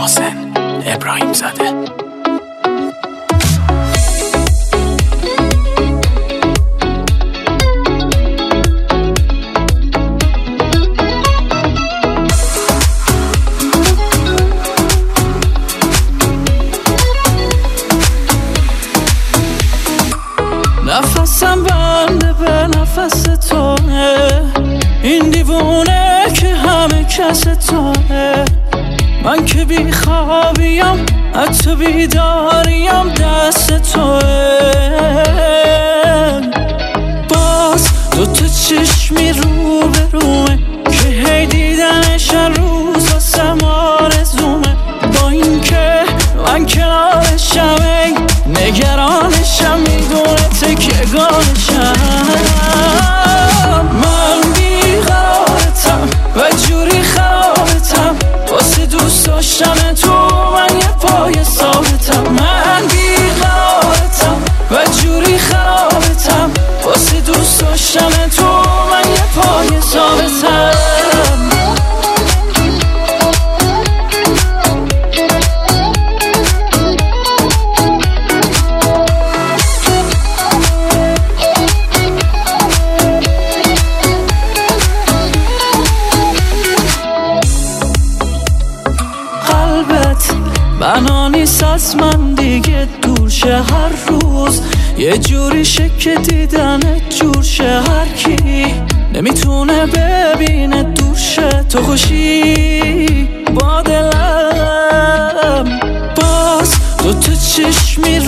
محسن ابراهیم زاده. نفسم بنده به نفس تونه، این دیوونه که همه کس تونه. من که بی خوابیم حتی بیداریم دست توه. باز دوتا چشمی رو به رومه که هی دیدنش روز واسه ما آرزومه. با این که من کنارشم ای نگرانشم، میدونه تکیه‌گاهشم. من بیقرارتم و جوری خرابتم، واسه دوست داشتن تو من یه پای ثابتم. من بیقرارتم و جوری خرابتم، واسه دوست داشتن تو من یه پای ثابتم. بنا نیست از من دیگه دور شه، هر روز یه جوری که دیدنت جور شه. هر کی نمیتونه ببینه دور شه، تو خوشی با دلم. باز دوتا چشمی